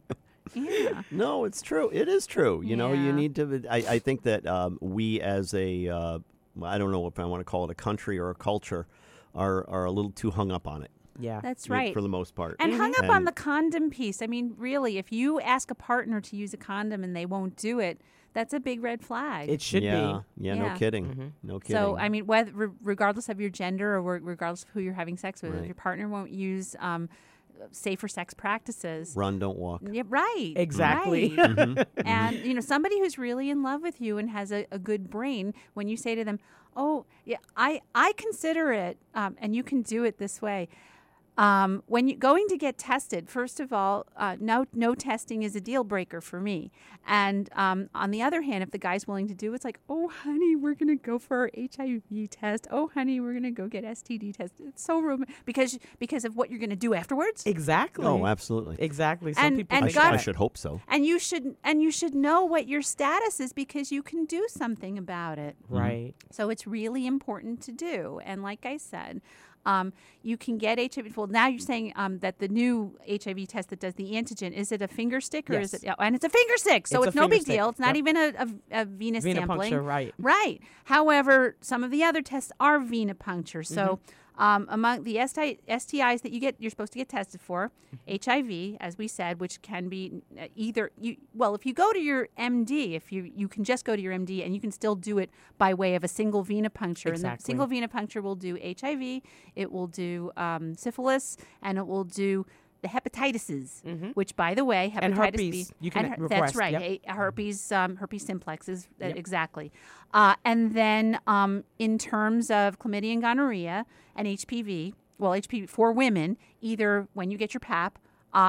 Yeah. No, it's true. It is true. You Yeah. need to. I think that we as a, I don't know if I want to call it a country or a culture, are a little too hung up on it. Yeah. That's right. For the most part. And hung up on And- the condom piece. I mean, really, if you ask a partner to use a condom and they won't do it, that's a big red flag. It should Yeah, be. no Yeah. kidding. No kidding. So, I mean, regardless of your gender or regardless of who you're having sex with, if Right. your partner won't use safer sex practices. Run, don't walk. Yeah, right. Exactly. right. And, somebody who's really in love with you and has a good brain, when you say to them, oh, yeah, I consider it, and you can do it this way. When you're going to get tested, first of all, no testing is a deal breaker for me. And on the other hand, if the guy's willing to do it, it's like, oh, honey, we're going to go for our HIV test. Oh, honey, we're going to go get STD test. It's so romantic because of what you're going to do afterwards. Exactly. Oh, absolutely. Exactly. Some And- people and think God- I that. should hope so. And you should know what your status is because you can do something about it. Right. So it's really important to do. And like I said, You can get HIV. Well, now you're saying that the new HIV test that does the antigen, is it a finger stick or Yes. is it? And it's a finger stick, so it's no finger big stick. deal. It's not Yep. even a venous sampling. Venipuncture, right. Right. However, some of the other tests are venipuncture. So among the STIs that you're supposed to get tested for, HIV, as we said, which can be either if you go to your MD, if you can just go to your MD and you can still do it by way of a single venipuncture. Exactly. And the single venipuncture will do HIV, it will do syphilis, and it will do the hepatitises, which, by the way, hepatitis And herpes. B. You can that's request, right. yep. Herpes simplex is Yep. exactly. And then in terms of chlamydia and gonorrhea and HPV, HPV for women, either when you get your PAP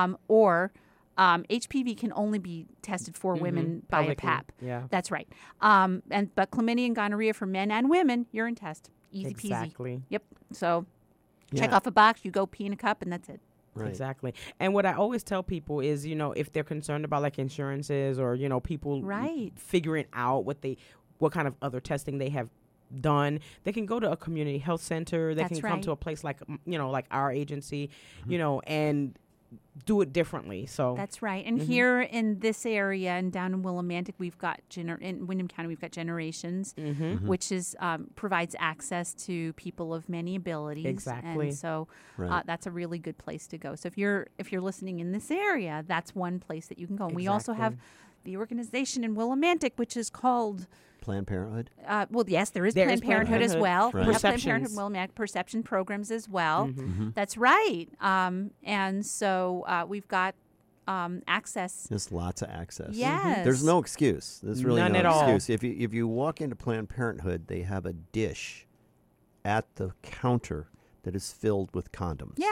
or HPV can only be tested for women by a Publicly, PAP. yeah. That's right. But chlamydia and gonorrhea for men and women, urine test, easy peasy. Exactly. Yep. So check Yeah. off a box, you go pee in a cup, and that's it. Right. Exactly. And what I always tell people is, if they're concerned about like insurances or, people Right. figuring out what kind of other testing they have done, they can go to a community health center. They That's can come right. to a place like, like our agency, and do it differently. So That's right. And here in this area and down in Willimantic, we've got in Windham County, we've got Generations, which is provides access to people of many abilities. Exactly. And so Right. that's a really good place to go. So if you're listening in this area, that's one place that you can go. And we also have the organization in Willimantic, which is called. Planned Parenthood. Yes, there is There Planned is Planned Parenthood as Parenthood. well. Right. We have Planned Perceptions. Parenthood Willimantic perception programs as well. Mm-hmm. That's right. And so we've got access. There's lots of access. Yes. There's no excuse. There's really None no at all. excuse. If you walk into Planned Parenthood, they have a dish at the counter that is filled with condoms. Yeah.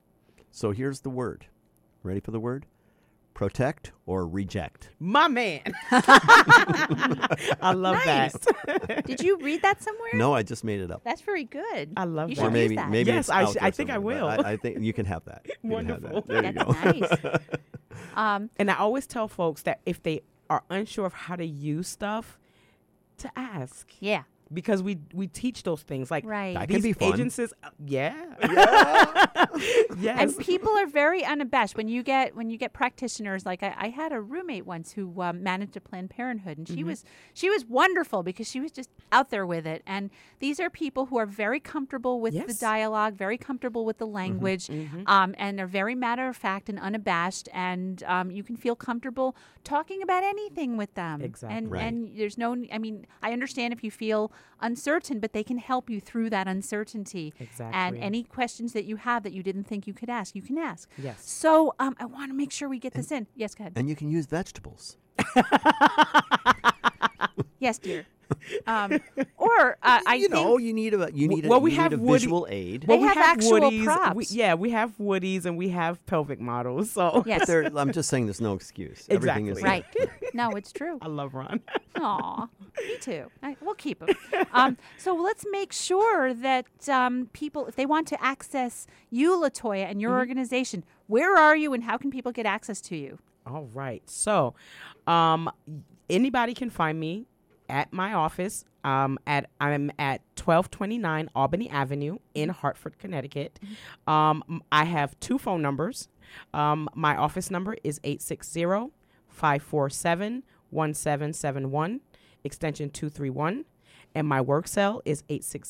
So here's the word. Ready for the word? Protect or reject. my man. I love Nice. that. Did you read that somewhere? No, I just made it up. That's very good. I love you that. Or should maybe use that. maybe Yes, it's out there I think I somewhere, will. but I think you can have that. You can have Wonderful. that. There you go. That's nice. And I always tell folks that if they are unsure of how to use stuff, to ask. Yeah. Because we teach those things like Right. That these can be fun. agencies. Yes. And people are very unabashed when you get practitioners. Like I had a roommate once who managed a Planned Parenthood, and she was wonderful because she was just out there with it. And these are people who are very comfortable with the Yes. dialogue, very comfortable with the language, and are very matter of fact and unabashed. And you can feel comfortable talking about anything with them. Exactly. Right. And there's no. I mean, I understand if you feel uncertain, but they can help you through that uncertainty. Exactly. And any questions that you have that you didn't think you could ask, you can ask. Yes. So I want to make sure we get this in. Yes, go ahead. And you can use vegetables. Yes, dear. Or I you know, think you need a you need a, well, we you have need a Woody- visual aid. They have actual woodies. props. We have woodies and we have pelvic models. So yes, I'm just saying, there's no excuse. Everything is right. No, it's true. I love Ron. Aw, me too. We'll keep them. So let's make sure that people, if they want to access you, LaToya, and your organization, where are you and how can people get access to you? All right. So, anybody can find me at my office. I'm at 1229 Albany Avenue in Hartford, Connecticut. I have 2 phone numbers. My office number is 860-547-1771, extension 231. And my work cell is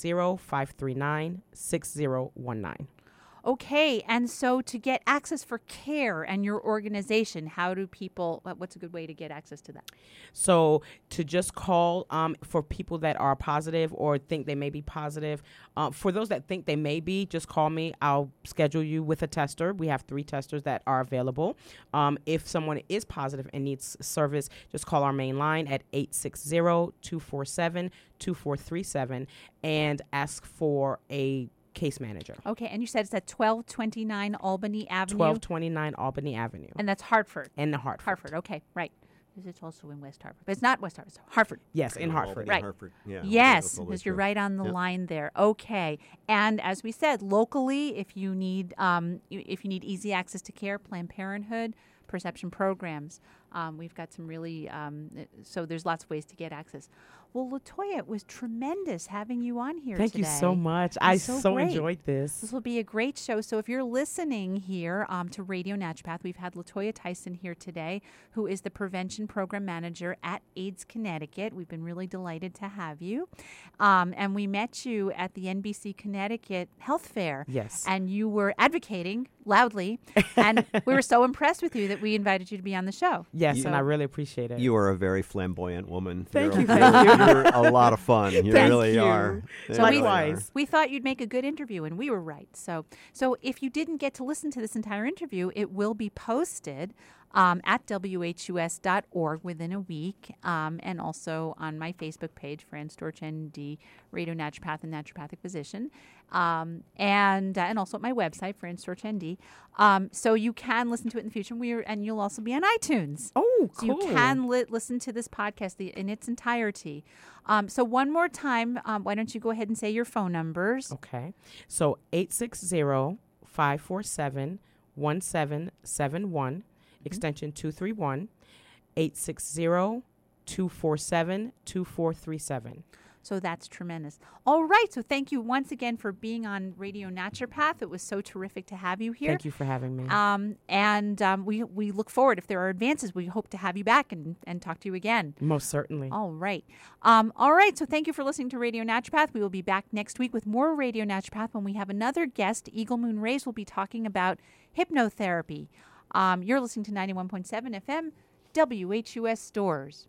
860-539-6019. Okay, and so to get access for care and your organization, how do people, what's a good way to get access to that? So to just call for people that are positive or think they may be positive. For those that think they may be, just call me. I'll schedule you with a tester. We have 3 testers that are available. If someone is positive and needs service, just call our main line at 860-247-2437 and ask for a case manager. Okay, and you said it's at 1229 Albany Avenue? 1229 Albany Avenue. And that's Hartford. In the Hartford. Hartford, okay, right. Because it's also in West Hartford. But it's not West Hartford, it's Hartford. Yes, in Hartford. Right. Hartford. Yeah. Yes, that's all because that's you're true. right on the Yep. line there. Okay, and as we said, locally, if you need easy access to care, Planned Parenthood, perception programs. We've got some really, so there's lots of ways to get access. Well, LaToya, it was tremendous having you on here Thank today. you so much. I so great. enjoyed this. This will be a great show. So if you're listening here to Radio Naturopath, we've had LaToya Tyson here today, who is the Prevention Program Manager at AIDS Connecticut. We've been really delighted to have you. And we met you at the NBC Connecticut Health Fair. Yes. And you were advocating loudly. And we were so impressed with you that we invited you to be on the show. Yes, and I really appreciate it. You are a very flamboyant woman. Thank you. You're a lot of fun. You really are. So Likewise. we thought you'd make a good interview, and we were right. So if you didn't get to listen to this entire interview, it will be posted at whus.org within a week, and also on my Facebook page, Fran Storch, ND, Radio Naturopath and Naturopathic Physician, and also at my website, Fran Storch, ND. So you can listen to it in the future, and you'll also be on iTunes. Oh, cool. So you can listen to this podcast in its entirety. So one more time, why don't you go ahead and say your phone numbers? Okay. So 860-547-1771, extension 231, 860-247-2437. So that's tremendous. All right. So thank you once again for being on Radio Naturopath. It was so terrific to have you here. Thank you for having me. We look forward. If there are advances, we hope to have you back and talk to you again. Most certainly. All right. All right. So thank you for listening to Radio Naturopath. We will be back next week with more Radio Naturopath when we have another guest. Eagle Moon Rays will be talking about hypnotherapy. You're listening to 91.7 FM, WHUS Stores.